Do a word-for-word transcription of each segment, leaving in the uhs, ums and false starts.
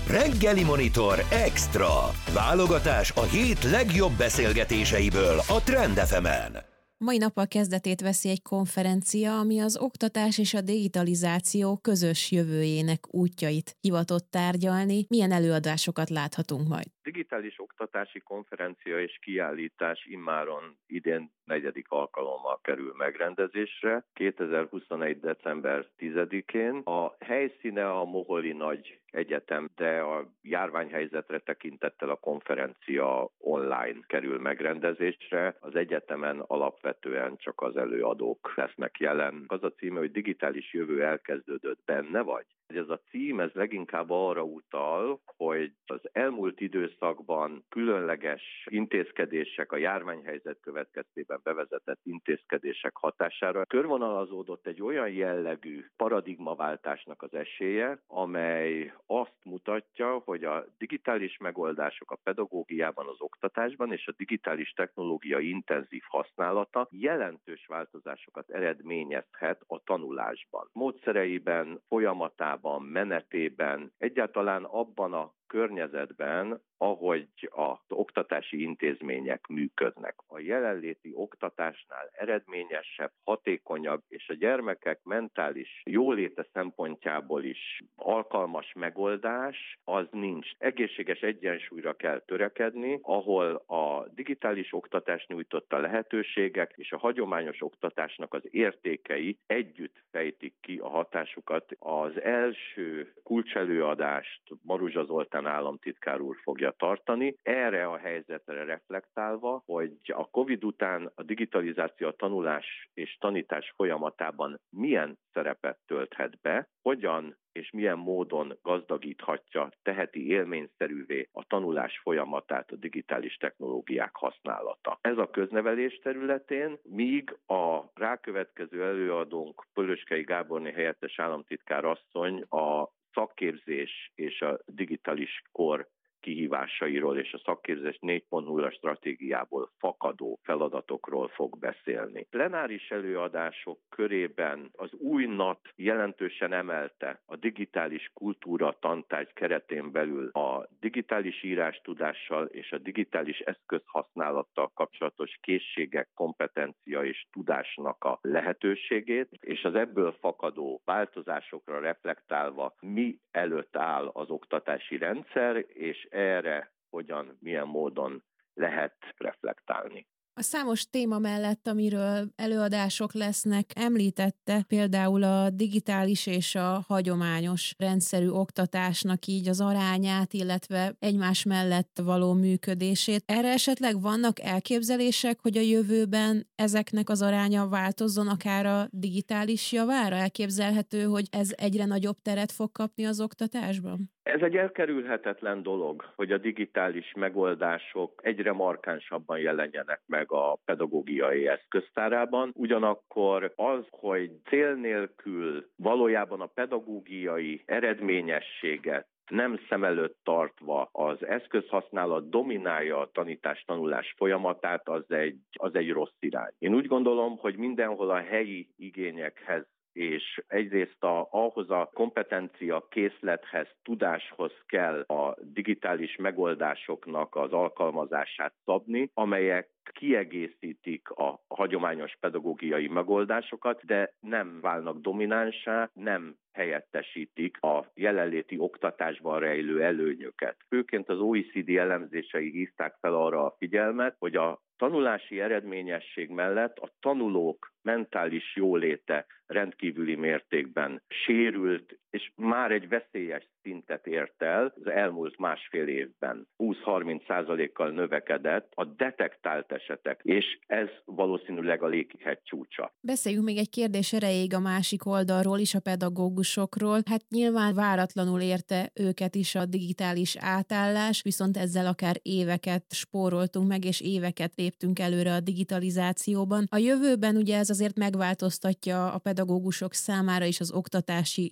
Reggeli Monitor Extra. Válogatás a hét legjobb beszélgetéseiből a Trend ef emen. Mai nappal kezdetét veszi egy konferencia, ami az oktatás és a digitalizáció közös jövőjének útjait hivatott tárgyalni. Milyen előadásokat láthatunk majd? Digitális oktatási konferencia és kiállítás immáron idén negyedik alkalommal kerül megrendezésre, kétezer-huszonegy. december tizedikén. A helyszíne a Moholi Nagy Egyetem, de a járványhelyzetre tekintettel a konferencia online kerül megrendezésre. Az egyetemen alapvetően csak az előadók lesznek jelen. Az a címe, hogy digitális jövő elkezdődött, benne vagy? Ez a cím ez leginkább arra utal, hogy az elmúlt időszakban különleges intézkedések, a járványhelyzet következtében bevezetett intézkedések hatására körvonalazódott egy olyan jellegű paradigmaváltásnak az esélye, amely azt mutatja, hogy a digitális megoldások a pedagógiában, az oktatásban és a digitális technológia intenzív használata jelentős változásokat eredményezhet a tanulásban. Módszereiben, folyamatában, menetében, egyáltalán abban a környezetben, ahogy az oktatási intézmények működnek. A jelenléti oktatásnál eredményesebb, hatékonyabb és a gyermekek mentális jóléte szempontjából is alkalmas megoldás, az nincs. Egészséges egyensúlyra kell törekedni, ahol a digitális oktatás nyújtotta lehetőségek és a hagyományos oktatásnak az értékei együtt fejtik ki a hatásukat. Az első kulcselőadást Maruzsa Zoltán államtitkár úr fogja tartani. Erre a helyzetre reflektálva, hogy a Covid után a digitalizáció a tanulás és tanítás folyamatában milyen szerepet tölthet be, hogyan és milyen módon gazdagíthatja, teheti élményszerűvé a tanulás folyamatát a digitális technológiák használata. Ez a köznevelés területén, míg a rákövetkező előadónk Pölöskei Gáborné helyettes államtitkár asszony a szakképzés és a digitális kor kihívásairól és a szakképzés négy pont nulla stratégiából fakadó feladatokról fog beszélni. Plenáris előadások körében az új NAT jelentősen emelte a digitális kultúra tantárgy keretén belül a digitális írástudással és a digitális eszközhasználattal kapcsolatos készségek, kompetencia és tudásnak a lehetőségét, és az ebből fakadó változásokra reflektálva mi előtt áll az oktatási rendszer, és erre hogyan, milyen módon lehet reflektálni. A számos téma mellett, amiről előadások lesznek, említette például a digitális és a hagyományos rendszerű oktatásnak így az arányát, illetve egymás mellett való működését. Erre esetleg vannak elképzelések, hogy a jövőben ezeknek az aránya változzon akár a digitális javára? Elképzelhető, hogy ez egyre nagyobb teret fog kapni az oktatásban? Ez egy elkerülhetetlen dolog, hogy a digitális megoldások egyre markánsabban jelenjenek meg a pedagógiai eszköztárában. Ugyanakkor az, hogy cél nélkül valójában a pedagógiai eredményességet nem szem előtt tartva az eszközhasználat dominálja a tanítás-tanulás folyamatát, az egy, az egy rossz irány. Én úgy gondolom, hogy mindenhol a helyi igényekhez és egyrészt a, ahhoz a kompetencia készlethez, tudáshoz kell a digitális megoldásoknak az alkalmazását szabni, amelyek kiegészítik a hagyományos pedagógiai megoldásokat, de nem válnak dominánsá, nem helyettesítik a jelenléti oktatásban rejlő előnyöket. Főként az o e cé dé elemzései hívták fel arra a figyelmet, hogy a tanulási eredményesség mellett a tanulók mentális jóléte rendkívüli mértékben sérült, és már egy veszélyes szintet ért el az elmúlt másfél évben. húsz-harminc százalékkal növekedett a detektált esetek, és ez valószínűleg a léghegy csúcsa. Beszéljünk még egy kérdés erejéig a másik oldalról is, a pedagógusokról. Hát nyilván váratlanul érte őket is a digitális átállás, viszont ezzel akár éveket spóroltunk meg, és éveket léptünk előre a digitalizációban. A jövőben ugye ez azért megváltoztatja a pedagógusok számára is az oktatási formák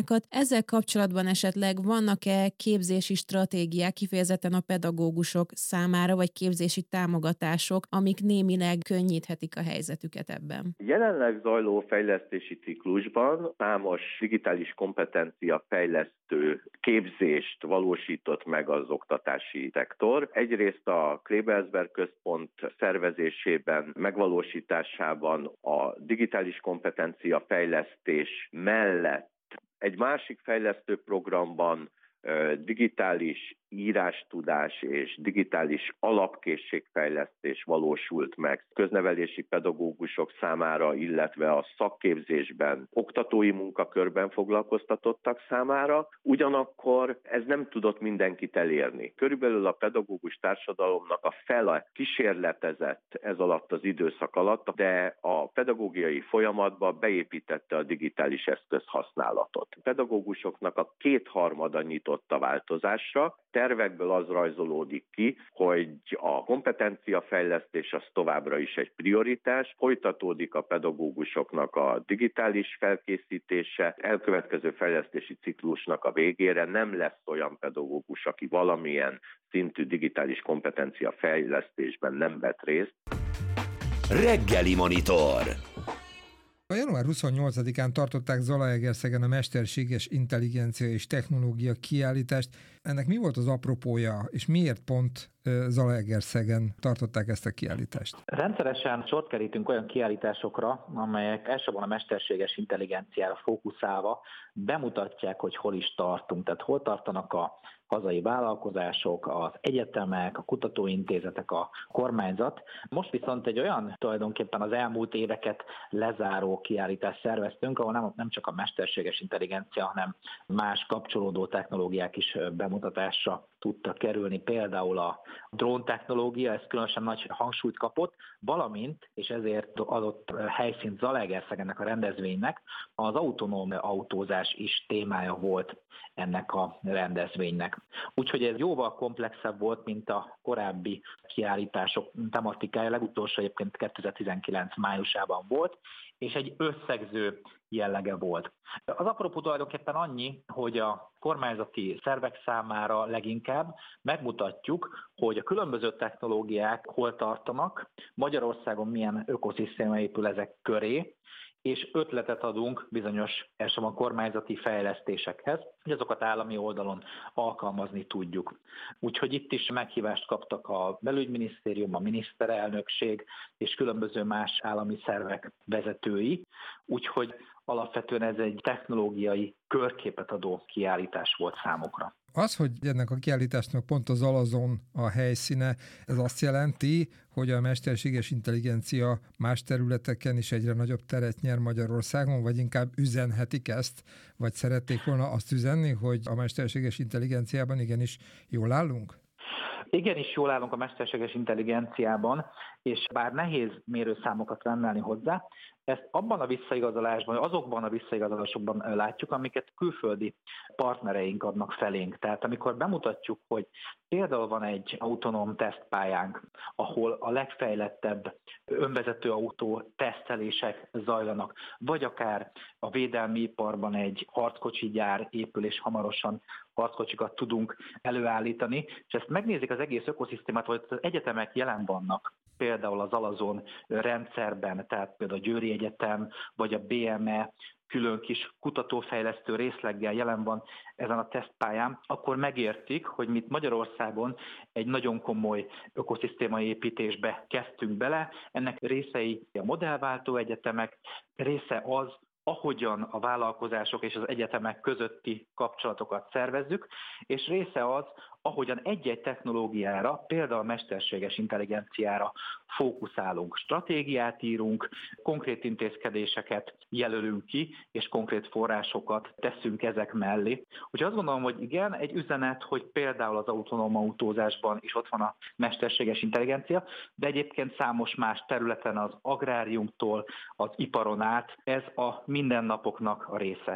témákat. Ezzel kapcsolatban esetleg vannak-e képzési stratégiák kifejezetten a pedagógusok számára, vagy képzési támogatások, amik némileg könnyíthetik a helyzetüket ebben? Jelenleg zajló fejlesztési ciklusban számos digitális kompetencia fejlesztő képzést valósított meg az oktatási szektor. Egyrészt a Klebersberg Központ szervezésében, megvalósításában a digitális kompetencia fejlesztés mellett egy másik fejlesztő programban digitális írástudás és digitális alapkészségfejlesztés valósult meg köznevelési pedagógusok számára, illetve a szakképzésben, oktatói munkakörben foglalkoztatottak számára. Ugyanakkor ez nem tudott mindenkit elérni. Körülbelül a pedagógus társadalomnak a fele kísérletezett ez alatt az időszak alatt, de a pedagógiai folyamatba beépítette a digitális eszköz használatot. A pedagógusoknak a kétharmada nyitott a változásra. Tervekből az rajzolódik ki, hogy a kompetenciafejlesztés az továbbra is egy prioritás, folytatódik a pedagógusoknak a digitális felkészítése, elkövetkező fejlesztési ciklusnak a végére nem lesz olyan pedagógus, aki valamilyen szintű digitális kompetenciafejlesztésben nem vett részt. Reggeli Monitor. A január huszonnyolcadikán tartották Zalaegerszegen a mesterséges intelligencia és technológia kiállítást. Ennek mi volt az apropója, és miért pont Zalaegerszegen tartották ezt a kiállítást? Rendszeresen sort kerítünk olyan kiállításokra, amelyek elsősorban a mesterséges intelligenciára fókuszálva bemutatják, hogy hol is tartunk, tehát hol tartanak a hazai vállalkozások, az egyetemek, a kutatóintézetek, a kormányzat. Most viszont egy olyan tulajdonképpen az elmúlt éveket lezáró kiállítást szerveztünk, ahol nem, nem csak a mesterséges intelligencia, hanem más kapcsolódó technológiák is bemutatásra tudtak kerülni, például a dróntechnológia, ez különösen nagy hangsúlyt kapott, valamint, és ezért adott helyszínt Zalaegerszegennek a rendezvénynek, az autonóm autózás is témája volt ennek a rendezvénynek. Úgyhogy ez jóval komplexebb volt, mint a korábbi kiállítások tematikája, legutolsó egyébként kétezer-tizenkilenc májusában volt, és egy összegző jellege volt. Az apropó tulajdonképpen annyi, hogy a kormányzati szervek számára leginkább megmutatjuk, hogy a különböző technológiák hol tartanak, Magyarországon milyen ökoszisztéma épül ezek köré, és ötletet adunk bizonyos elsősorban kormányzati fejlesztésekhez, hogy azokat állami oldalon alkalmazni tudjuk. Úgyhogy itt is meghívást kaptak a belügyminisztérium, a miniszterelnökség és különböző más állami szervek vezetői, úgyhogy alapvetően ez egy technológiai körképet adó kiállítás volt számukra. Az, hogy ennek a kiállításnak pont az Alazon a helyszíne, ez azt jelenti, hogy a mesterséges intelligencia más területeken is egyre nagyobb teret nyer Magyarországon, vagy inkább üzenhetik ezt, vagy szerették volna azt üzenni, hogy a mesterséges intelligenciában igenis jól állunk? Igenis jól állunk a mesterséges intelligenciában, és bár nehéz mérőszámokat rendelni hozzá, ezt abban a visszaigazolásban, azokban a visszaigazolásokban látjuk, amiket külföldi partnereink adnak felénk. Tehát amikor bemutatjuk, hogy például van egy autonóm tesztpályánk, ahol a legfejlettebb önvezető autó tesztelések zajlanak, vagy akár a védelmi iparban egy harckocsi gyár épül, és hamarosan harckocsikat tudunk előállítani, és ezt megnézik az egész ökoszisztémát, hogy az egyetemek jelen vannak, például az Alazon rendszerben, tehát például a Győri Egyetem, vagy a bé em e külön kis kutatófejlesztő részleggel jelen van ezen a tesztpályán, akkor megértik, hogy mi Magyarországon egy nagyon komoly ökoszisztémai építésbe kezdtünk bele. Ennek részei a modellváltó egyetemek, része az, ahogyan a vállalkozások és az egyetemek közötti kapcsolatokat szervezzük, és része az, ahogyan egy-egy technológiára, például a mesterséges intelligenciára fókuszálunk, stratégiát írunk, konkrét intézkedéseket jelölünk ki, és konkrét forrásokat teszünk ezek mellé. Úgyhogy azt gondolom, hogy igen, egy üzenet, hogy például az autonóm autózásban is ott van a mesterséges intelligencia, de egyébként számos más területen az agráriumtól az iparon át ez a mindennapoknak a része.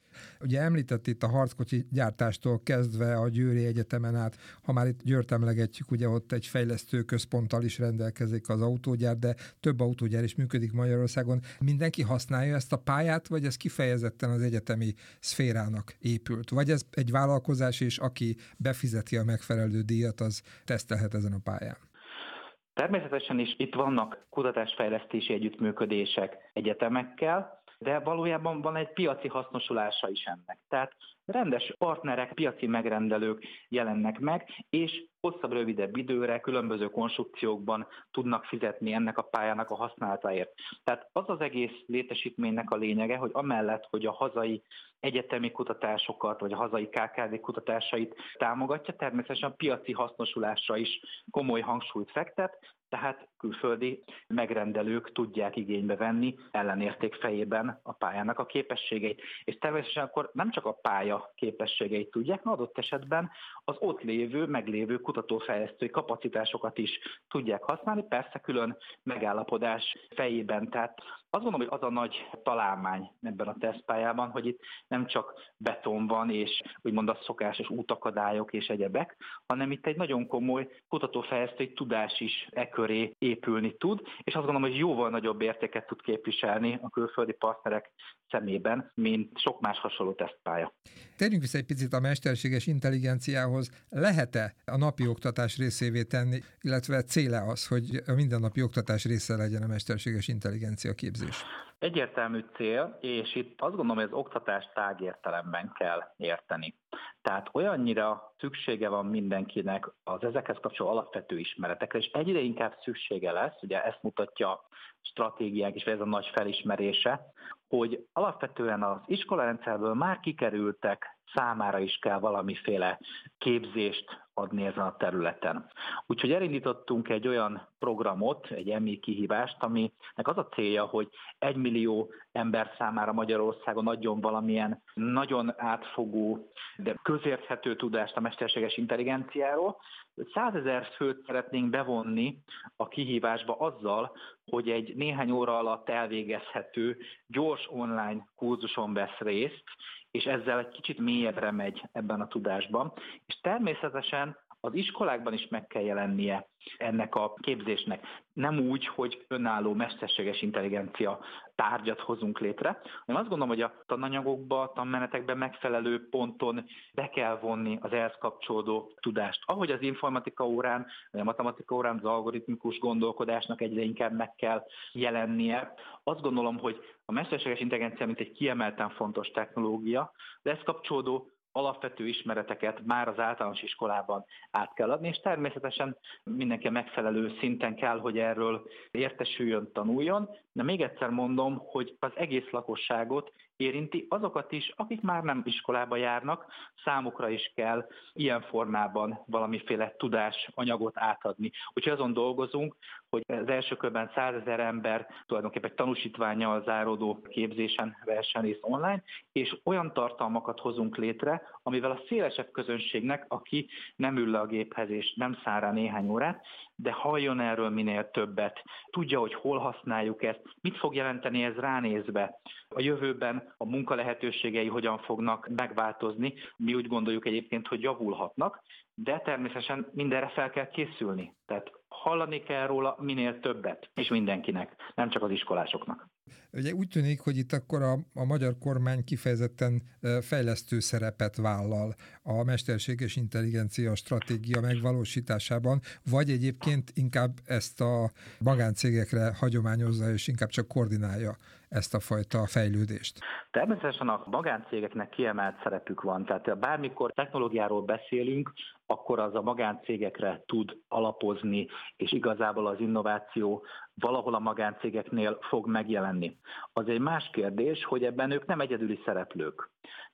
Ugye említett itt a harckocsi gyártástól kezdve a Győri Egyetemen át, ha már itt Győrt emlegetjük, ugye ott egy fejlesztő központtal is rendelkezik az autógyár, de több autógyár is működik Magyarországon. Mindenki használja ezt a pályát, vagy ez kifejezetten az egyetemi szférának épült? Vagy ez egy vállalkozás, és aki befizeti a megfelelő díjat, az tesztelhet ezen a pályán? Természetesen is itt vannak kutatásfejlesztési együttműködések egyetemekkel, de valójában van egy piaci hasznosulása is ennek. Tehát rendes partnerek, piaci megrendelők jelennek meg, és hosszabb, rövidebb időre különböző konstrukciókban tudnak fizetni ennek a pályának a használatáért. Tehát az az egész létesítménynek a lényege, hogy amellett, hogy a hazai egyetemi kutatásokat, vagy a hazai ká ká vé kutatásait támogatja, természetesen a piaci hasznosulásra is komoly hangsúlyt fektet, tehát külföldi megrendelők tudják igénybe venni ellenérték fejében a pályának a képességeit. És természetesen akkor nem csak a pálya képességeit tudják, hanem adott esetben az ott lévő, meglévő kutatófejlesztői kapacitásokat is tudják használni, persze külön megállapodás fejében. Tehát azt gondolom, hogy az a nagy találmány ebben a tesztpályában, hogy itt nem csak beton van, és úgymond a szokásos útakadályok és egyebek, hanem itt egy nagyon komoly kutatófejlesztői tudás is e köré épülni tud, és azt gondolom, hogy jóval nagyobb értéket tud képviselni a külföldi partnerek szemében, mint sok más hasonló tesztpálya. Térjünk vissza egy picit a mesterséges intelligenciához. Lehet-e a napi oktatás részévé tenni, illetve céle az, hogy a mindennapi oktatás része legyen a mesterséges intelligencia képzés? Egyértelmű cél, és itt azt gondolom, hogy az oktatást tágértelemben kell érteni. Tehát olyannyira szüksége van mindenkinek az ezekhez kapcsoló alapvető ismeretekre, és egyre inkább szüksége lesz, ugye ezt mutatja a stratégiák is, vagy ez a nagy felismerése, hogy alapvetően az iskolarendszerből már kikerültek számára is kell valamiféle képzést adni ezen a területen. Úgyhogy elindítottunk egy olyan programot, egy em i kihívást, aminek az a célja, hogy egymillió ember számára Magyarországon adjon valamilyen nagyon átfogó, de közérthető tudást a mesterséges intelligenciáról. százezer főt szeretnénk bevonni a kihívásba azzal, hogy egy néhány óra alatt elvégezhető, gyors online kurzuson vesz részt, és ezzel egy kicsit mélyebbre megy ebben a tudásban. És természetesen az iskolákban is meg kell jelennie ennek a képzésnek. Nem úgy, hogy önálló mesterséges intelligencia tárgyat hozunk létre, hanem azt gondolom, hogy a tananyagokba, a tanmenetekben megfelelő ponton be kell vonni az ehhez kapcsolódó tudást. Ahogy az informatika órán, vagy a matematika órán az algoritmikus gondolkodásnak egyre inkább meg kell jelennie. Azt gondolom, hogy a mesterséges intelligencia mint egy kiemelten fontos technológia, de ezt kapcsolódó alapvető ismereteket már az általános iskolában át kell adni, és természetesen mindenki megfelelő szinten kell, hogy erről értesüljön, tanuljon, de még egyszer mondom, hogy az egész lakosságot érinti, azokat is, akik már nem iskolába járnak, számukra is kell ilyen formában valamiféle tudásanyagot átadni. Úgyhogy azon dolgozunk, hogy az első körben százezer ember tulajdonképpen egy tanúsítvánnyal záródó képzésen vehessen részt online, és olyan tartalmakat hozunk létre, amivel a szélesebb közönségnek, aki nem ül le a géphez és nem száll rá néhány órát, de halljon erről minél többet, tudja, hogy hol használjuk ezt, mit fog jelenteni ez ránézve, a jövőben a munkalehetőségei hogyan fognak megváltozni. Mi úgy gondoljuk egyébként, hogy javulhatnak, de természetesen mindenre fel kell készülni. Tehát hallani kell róla minél többet, és mindenkinek, nem csak az iskolásoknak. Ugye úgy tűnik, hogy itt akkor a, a magyar kormány kifejezetten fejlesztő szerepet vállal a mesterséges intelligencia stratégia megvalósításában, vagy egyébként inkább ezt a magáncégekre hagyományozza, és inkább csak koordinálja ezt a fajta fejlődést? Természetesen a magáncégeknek kiemelt szerepük van, tehát bármikor technológiáról beszélünk, akkor az a magáncégekre tud alapozni, és igazából az innováció valahol a magáncégeknél fog megjelenni. Az egy más kérdés, hogy ebben ők nem egyedüli szereplők.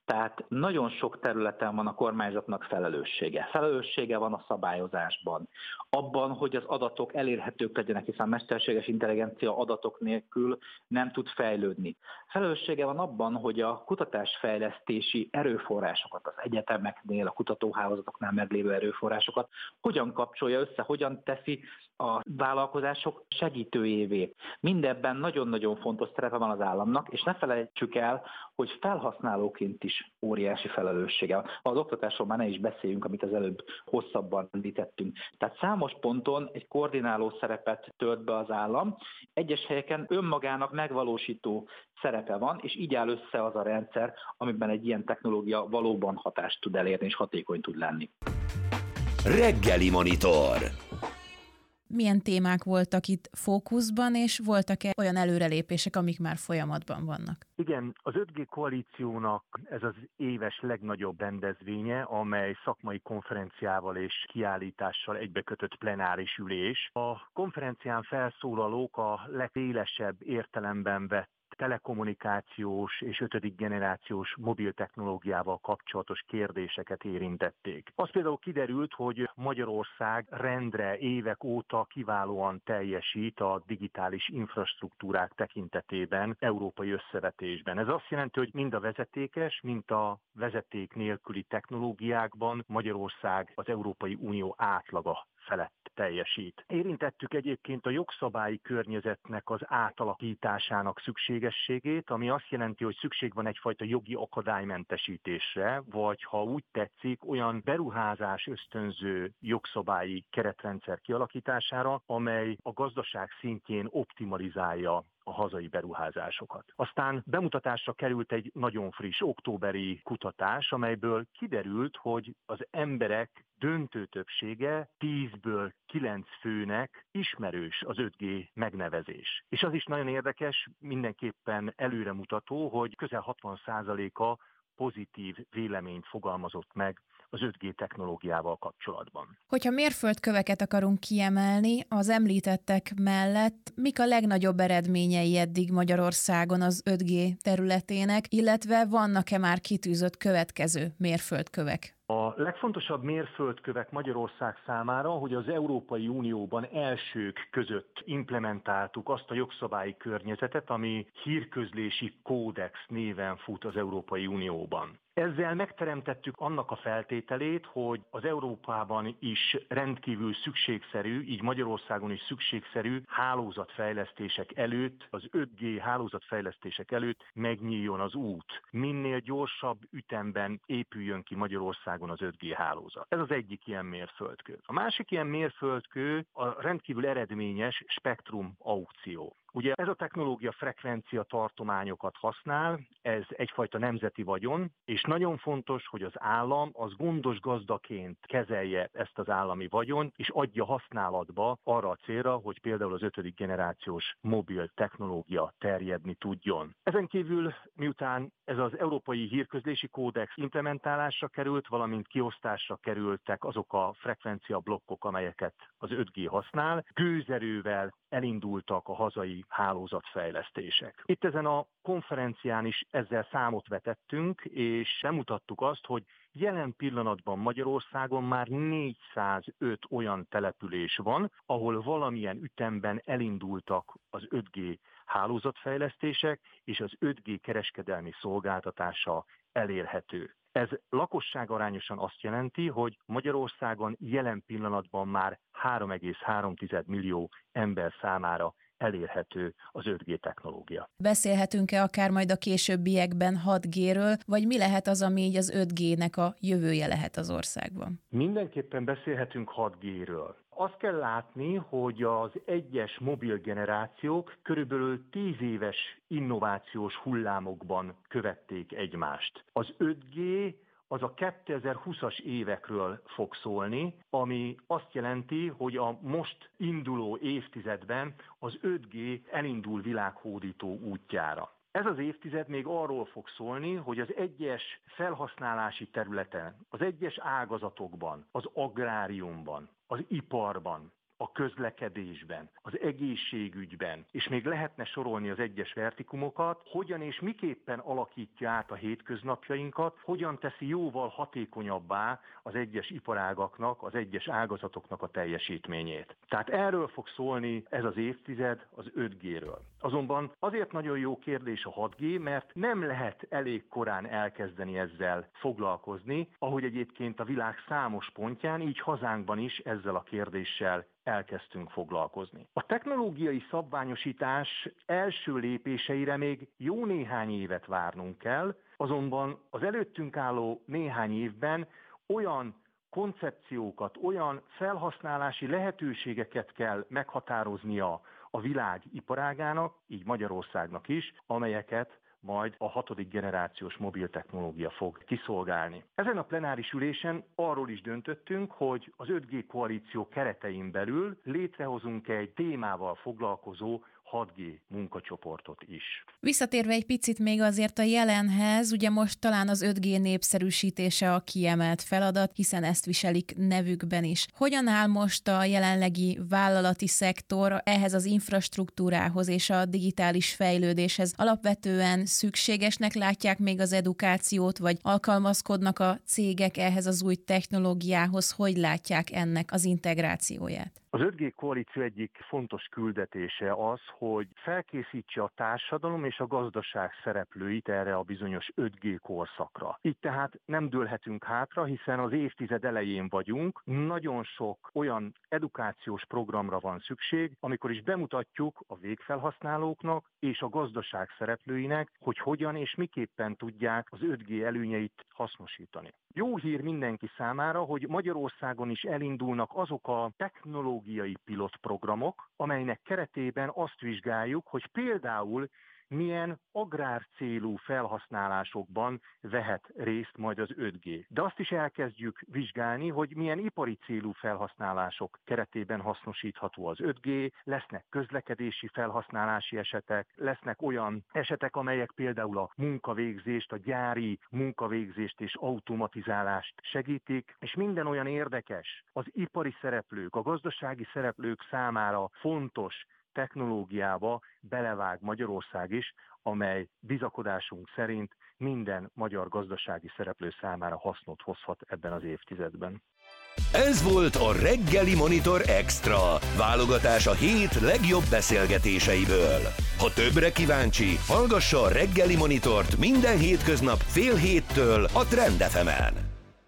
Tehát nagyon sok területen van a kormányzatnak felelőssége. Felelőssége van a szabályozásban, abban, hogy az adatok elérhetők legyenek, hiszen a mesterséges intelligencia adatok nélkül nem tud fejlődni. Felelőssége van abban, hogy a kutatásfejlesztési erőforrásokat, az egyetemeknél, a kutatóhálózatoknál meglévő erőforrásokat hogyan kapcsolja össze, hogyan teszi a vállalkozások segítőjévé. Mindebben nagyon-nagyon fontos szerepe van az államnak, és ne felejtsük el, hogy felhasználóként is óriási felelőssége. Az oktatásról már ne is beszéljünk, amit az előbb hosszabban említettünk. Tehát számos ponton egy koordináló szerepet tölt be az állam, egyes helyeken önmagának megvalósító szerepe van, és így áll össze az a rendszer, amiben egy ilyen technológia valóban hatást tud elérni és hatékony tud lenni. Reggeli Monitor. Milyen témák voltak itt fókuszban, és voltak-e olyan előrelépések, amik már folyamatban vannak? Igen, az öt G koalíciónak ez az éves legnagyobb rendezvénye, amely szakmai konferenciával és kiállítással egybekötött plenáris ülés. A konferencián felszólalók a legszélesebb értelemben vett telekommunikációs és ötödik generációs mobil technológiával kapcsolatos kérdéseket érintették. Az például kiderült, hogy Magyarország rendre évek óta kiválóan teljesít a digitális infrastruktúrák tekintetében európai összevetésben. Ez azt jelenti, hogy mind a vezetékes, mind a vezeték nélküli technológiákban Magyarország az Európai Unió átlaga felett teljesít. Érintettük egyébként a jogszabályi környezetnek az átalakításának szükségességét, ami azt jelenti, hogy szükség van egyfajta jogi akadálymentesítésre, vagy ha úgy tetszik, olyan beruházás ösztönző jogszabályi keretrendszer kialakítására, amely a gazdaság szintjén optimalizálja a hazai beruházásokat. Aztán bemutatásra került egy nagyon friss októberi kutatás, amelyből kiderült, hogy az emberek döntő többsége tízből kilenc főnek ismerős az öt G megnevezés. És az is nagyon érdekes, mindenképpen előremutató, hogy közel hatvan százaléka pozitív véleményt fogalmazott meg az öt G technológiával kapcsolatban. Hogyha mérföldköveket akarunk kiemelni, az említettek mellett mik a legnagyobb eredményei eddig Magyarországon az öt G területének, illetve vannak-e már kitűzött következő mérföldkövek? A legfontosabb mérföldkövek Magyarország számára, hogy az Európai Unióban elsők között implementáltuk azt a jogszabályi környezetet, ami hírközlési kódex néven fut az Európai Unióban. Ezzel megteremtettük annak a feltételét, hogy az Európában is rendkívül szükségszerű, így Magyarországon is szükségszerű hálózatfejlesztések előtt, az öt G hálózatfejlesztések előtt megnyíljon az út. Minél gyorsabb ütemben épüljön ki Magyarországon az öt G hálózat. Ez az egyik ilyen mérföldkő. A másik ilyen mérföldkő a rendkívül eredményes spektrum aukció. Ugye ez a technológia frekvencia tartományokat használ, ez egyfajta nemzeti vagyon, és nagyon fontos, hogy az állam az gondos gazdaként kezelje ezt az állami vagyont, és adja használatba arra a célra, hogy például az ötödik generációs mobil technológia terjedni tudjon. Ezen kívül, miután ez az Európai Hírközlési Kódex implementálásra került, valamint kiosztásra kerültek azok a frekvencia blokkok, amelyeket az öt G használ, gőzerővel elindultak a hazai hálózatfejlesztések. Itt ezen a konferencián is ezzel számot vetettünk, és bemutattuk azt, hogy jelen pillanatban Magyarországon már négyszázöt olyan település van, ahol valamilyen ütemben elindultak az öt G hálózatfejlesztések, és az öt G kereskedelmi szolgáltatása elérhető. Ez lakosságarányosan azt jelenti, hogy Magyarországon jelen pillanatban már három egész három millió ember számára elérhető az öt G technológia. Beszélhetünk-e akár majd a későbbiekben hat G-ről, vagy mi lehet az, ami így az öt G-nek a jövője lehet az országban? Mindenképpen beszélhetünk hat G-ről. Azt kell látni, hogy az egyes mobil generációk körülbelül tíz éves innovációs hullámokban követték egymást. Az öt G az a kétezer-húszas évekről fog szólni, ami azt jelenti, hogy a most induló évtizedben az öt G elindul világhódító útjára. Ez az évtized még arról fog szólni, hogy az egyes felhasználási területen, az egyes ágazatokban, az agráriumban, az iparban, a közlekedésben, az egészségügyben, és még lehetne sorolni az egyes vertikumokat, hogyan és miképpen alakítja át a hétköznapjainkat, hogyan teszi jóval hatékonyabbá az egyes iparágaknak, az egyes ágazatoknak a teljesítményét. Tehát erről fog szólni ez az évtized, az öt G-ről. Azonban azért nagyon jó kérdés a hat G, mert nem lehet elég korán elkezdeni ezzel foglalkozni, ahogy egyébként a világ számos pontján, így hazánkban is ezzel a kérdéssel elkezdtünk foglalkozni. A technológiai szabványosítás első lépéseire még jó néhány évet várnunk kell, azonban az előttünk álló néhány évben olyan koncepciókat, olyan felhasználási lehetőségeket kell meghatároznia a világ iparágának, így Magyarországnak is, amelyeket majd a hatodik generációs mobiltechnológia fog kiszolgálni. Ezen a plenáris ülésen arról is döntöttünk, hogy az öt G koalíció keretein belül létrehozunk egy témával foglalkozó hat G munkacsoportot is. Visszatérve egy picit még azért a jelenhez, ugye most talán az öt G népszerűsítése a kiemelt feladat, hiszen ezt viselik nevükben is. Hogyan áll most a jelenlegi vállalati szektor ehhez az infrastruktúrához és a digitális fejlődéshez? Alapvetően szükségesnek látják még az edukációt, vagy alkalmazkodnak a cégek ehhez az új technológiához? Hogy látják ennek az integrációját? Az öt G koalíció egyik fontos küldetése az, hogy felkészítse a társadalom és a gazdaság szereplőit erre a bizonyos öt G korszakra. Így tehát nem dőlhetünk hátra, hiszen az évtized elején vagyunk, nagyon sok olyan edukációs programra van szükség, amikor is bemutatjuk a végfelhasználóknak és a gazdaság szereplőinek, hogy hogyan és miképpen tudják az öt G előnyeit hasznosítani. Jó hír mindenki számára, hogy Magyarországon is elindulnak azok a technológiai pilotprogramok, amelynek keretében azt vizsgáljuk, hogy például milyen agrárcélú felhasználásokban vehet részt majd az öt G. De azt is elkezdjük vizsgálni, hogy milyen ipari célú felhasználások keretében hasznosítható az öt G, lesznek közlekedési felhasználási esetek, lesznek olyan esetek, amelyek például a munkavégzést, a gyári munkavégzést és automatizálást segítik, és minden olyan érdekes, az ipari szereplők, a gazdasági szereplők számára fontos technológiába belevág Magyarország is, amely bizakodásunk szerint minden magyar gazdasági szereplő számára hasznot hozhat ebben az évtizedben. Ez volt a Reggeli Monitor Extra, válogatás a hét legjobb beszélgetéseiből. Ha többre kíváncsi, hallgassa a Reggeli Monitort minden hétköznap fél héttől a Trend ef emen.